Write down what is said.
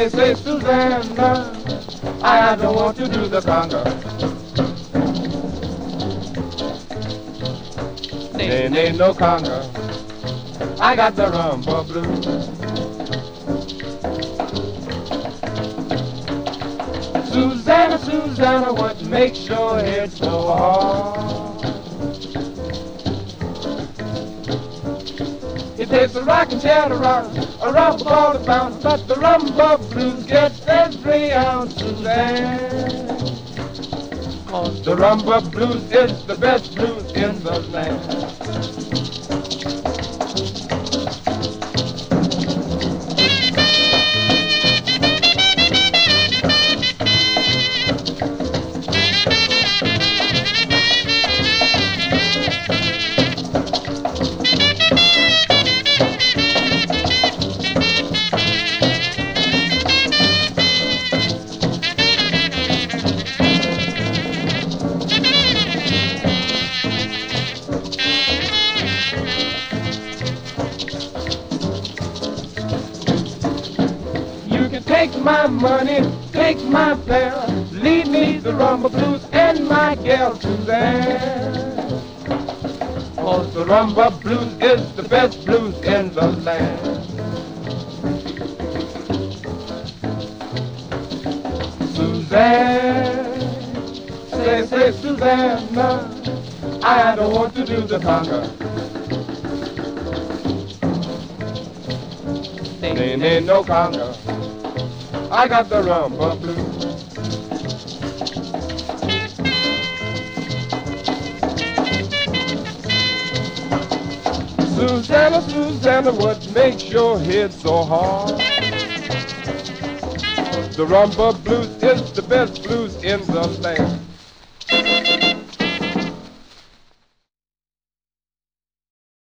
say, Susanna, I don't want to do the conga. Ain't no conga. I got the rumba blues. Susanna, Susanna, what makes your head so hard? It takes a rocking chair to rock, a rumba ball to bounce, but the rumba blues get every ounce, Suzanne. 'Cause the rumba blues is the best blues in the land. Take my money, take my pair, leave me the rumba blues and my gal Suzanne. 'Cause the rumba blues is the best blues in the land. Suzanne, say Susanna, I don't want to do the conga. Ain't no conga. I got the rumba blues. Susanna, Susanna, what makes your head so hard? The rumba blues is the best blues in the land.